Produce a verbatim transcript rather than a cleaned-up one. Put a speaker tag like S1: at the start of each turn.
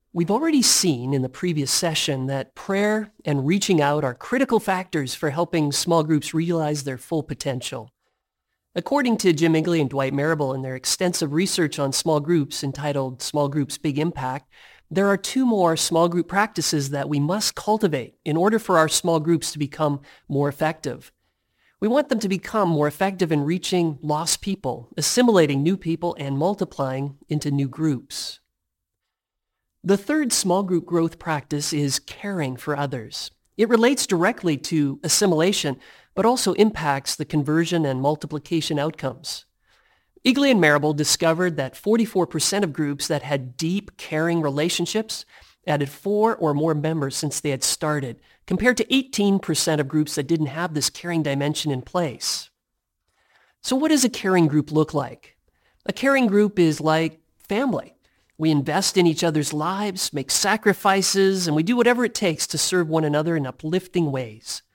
S1: We've already seen in the previous session that prayer and reaching out are critical factors for helping small groups realize their full potential. According to Jim Igley and Dwight Marable in their extensive research on small groups entitled Small Groups Big Impact, there are two more small group practices that we must cultivate in order for our small groups to become more effective. We want them to become more effective in reaching lost people, assimilating new people, and multiplying into new groups. The third small group growth practice is caring for others. It relates directly to assimilation, but also impacts the conversion and multiplication outcomes. Igley and Marable discovered that forty-four percent of groups that had deep, caring relationships added four or more members since they had started, compared to eighteen percent of groups that didn't have this caring dimension in place. So what does a caring group look like? A caring group is like family. We invest in each other's lives, make sacrifices, and we do whatever it takes to serve one another in uplifting ways.